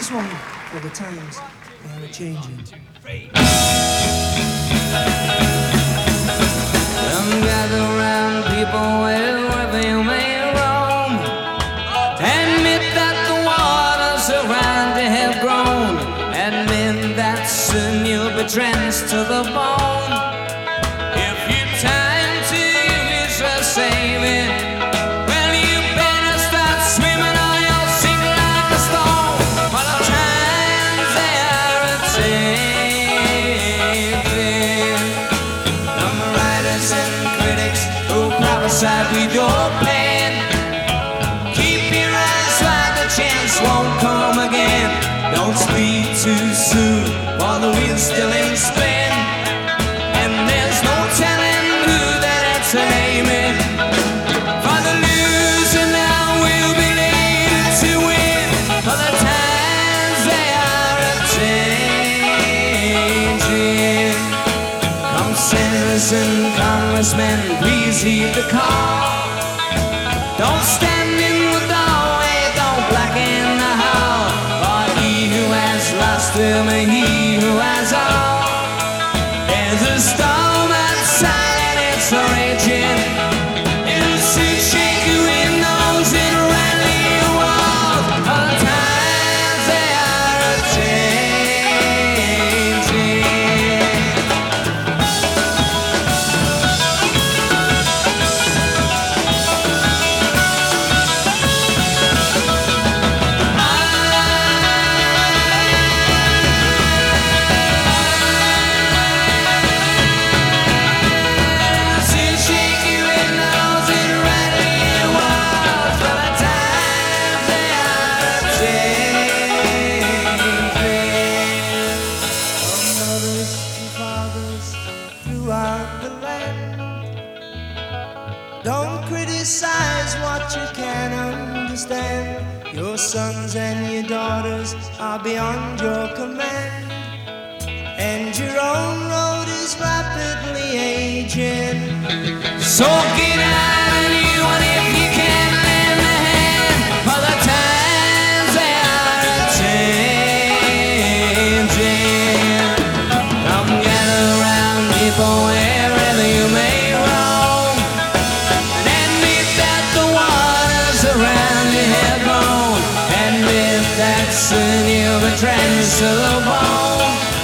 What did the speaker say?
This one for the times they are changing. Come gather round, people, wherever you may roam. Admit that the waters around you have grown. Admit that soon you'll be drenched to the bone. If your time to you is for saving, well, you better start swimming or you'll sink like a stone. For the times they are a-changing. Some writers and critics who prophesied with your pen, keep your eyes wide, the chance won't come again. Don't speak too soon while the wheel's still in spin, and there's no telling who that it's aiming. For the loser now will be later to win, for the times they are a-changing. Come senators and congressmen, please heed the call. Don't stand in the doorway, don't blacken the hall. For he who has lost will be he who has all. There's a storm outside and it's raging. It'll soon shake your windows and rattle your walls. For the times they are a-changing. Mothers and fathers throughout the land, don't criticize what you can't understand. Your sons and your daughters are beyond your command, and your own road is rapidly aging. So get out and you, and if you can lend a hand, for the times they are a-changing. Come gather round, people, wherever you may roam. Admit that the waters around you have grown. Admit that soon you'll be drenched to the bone.